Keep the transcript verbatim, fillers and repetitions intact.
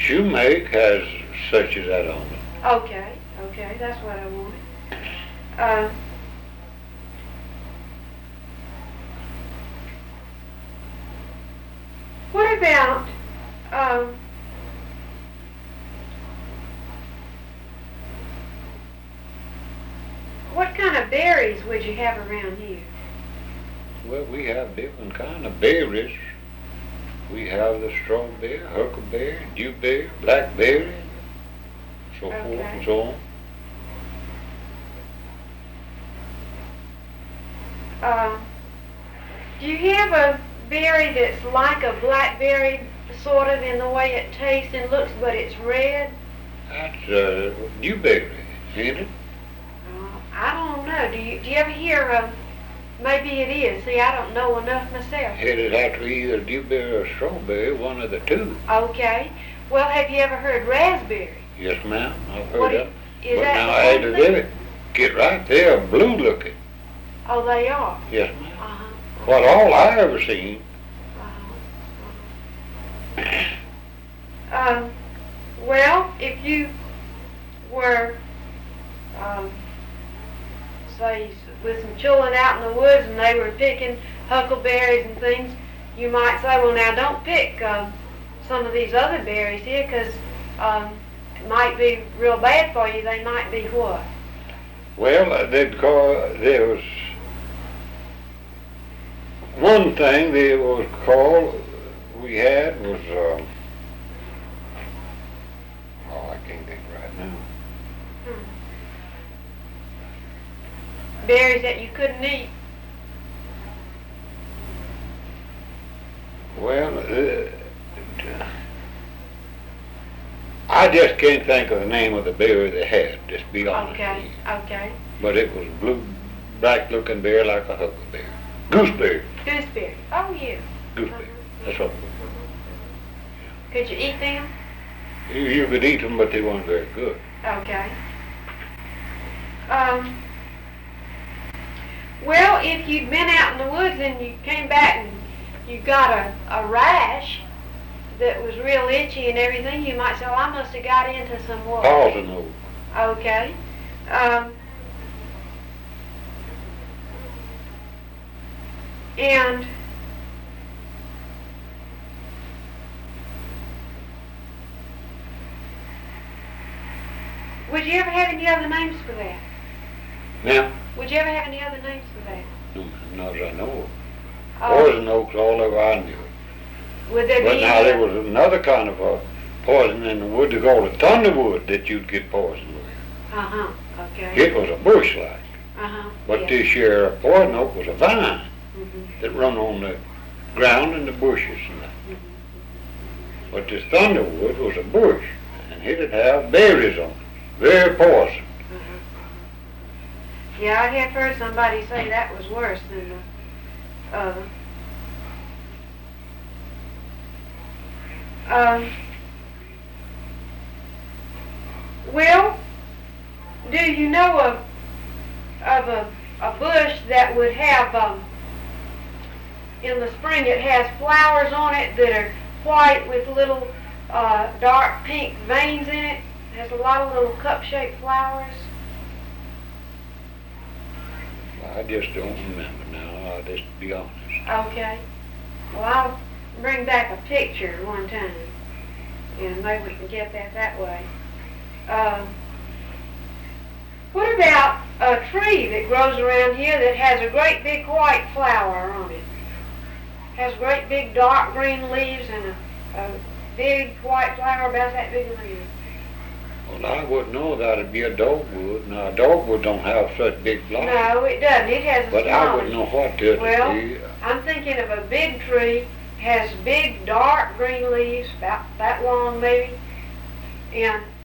Shoemake has such as that on it. Okay, okay, that's what I wanted. Uh, what about, um, what kind of berries would you have around here? Well, we have different kind of berries. We have the strawberry, huckleberry, dewberry, blackberry, so forth Okay. and so on. Uh, do you have a berry that's like a blackberry, sort of in the way it tastes and looks, but it's red? That's uh, dewberry, ain't it? Uh, I don't know. Do you do you ever hear of? Maybe it is. See, I don't know enough myself. It'd have to be either dewberry or strawberry, one of the two. Okay. Well, have you ever heard raspberry? Yes, ma'am, I've heard What of. is But that now the I had same to thing? get it. Get right there, blue looking. Oh, they are. Yes, ma'am. Uh-huh. What all I ever seen. Uh-huh. Um, well, if you were, um, say, with some children out in the woods and they were picking huckleberries and things, you might say, well, now don't pick um, some of these other berries here because um, it might be real bad for you. They might be what? Well, uh, they'd call, there was one thing that was called, we had was, um, oh, I can't think right now. Hmm. Berries that you couldn't eat. Well, uh, I just can't think of the name of the berry they had, just to be honest with Okay, you. okay. But it was blue, black looking berry like a huckleberry. Gooseberry. Gooseberry. Oh, yeah. Gooseberry. That's what. Could you eat them? You, you could eat them, but they weren't very good. Okay. Um, well, if you'd been out in the woods and you came back and you got a, a rash that was real itchy and everything, you might say, well, I must have got into some what? Poison oak. Okay. Um, and would you ever have any other names for that? Now, Would you ever have any other names for that? not as I know of. Oh, Poison oak's all over I knew. would there But be now any there other- was another kind of a poison in the wood they called a thunderwood that you'd get poisoned with. Uh-huh, okay. It was a bush like. Uh-huh, But yeah. this year poison oak was a vine Mhm, that run on the ground and the bushes and that. mhm. But this thunderwood was a bush and it'd have berries on it. Very poison. Uh-huh. Yeah, I have heard somebody say that was worse than the other. Um, well, do you know of, of a, a bush that would have, um, in the spring it has flowers on it that are white with little uh, dark pink veins in it? It has a lot of little cup-shaped flowers. I just don't remember now, I'll just be honest. Okay. Well, I'll bring back a picture one time, and maybe we can get that that way. Um, what about a tree that grows around here that has a great big white flower on it? Has great big dark green leaves and a, a big white flower about that big around. Well, I wouldn't know that'd be a dogwood. Now, a dogwood don't have such big blossoms. No, it doesn't. It has a But I small. wouldn't know what to Well, be. I'm thinking of a big tree, has big dark green leaves, about that long maybe, and